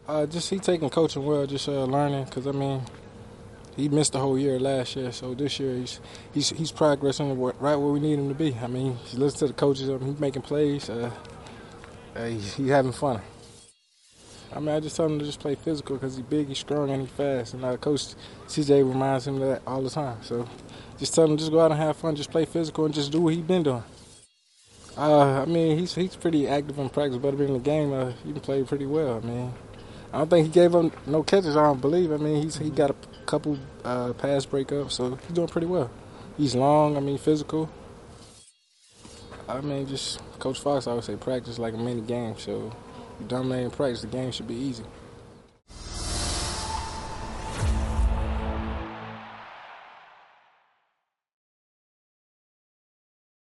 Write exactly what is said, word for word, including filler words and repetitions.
Uh, just he taking coaching well, just uh, learning. Cause I mean, he missed the whole year last year, so this year he's he's he's progressing right where we need him to be. I mean, he's listening to the coaches. I mean, he's making plays. Uh, uh, he's, he's having fun. I mean, I just tell him to just play physical because he's big, he's strong, and he's fast. And our coach C J reminds him of that all the time. So just tell him just go out and have fun, just play physical, and just do what he's been doing. Uh, I mean, he's he's pretty active in practice, but in the game, uh, he can play pretty well. I mean, I don't think he gave up no catches. I don't believe. I mean, he's he got a couple uh, pass breakups, so he's doing pretty well. He's long. I mean, physical. I mean, just Coach Fox always say practice like a mini game. So you dominate in practice, the game should be easy.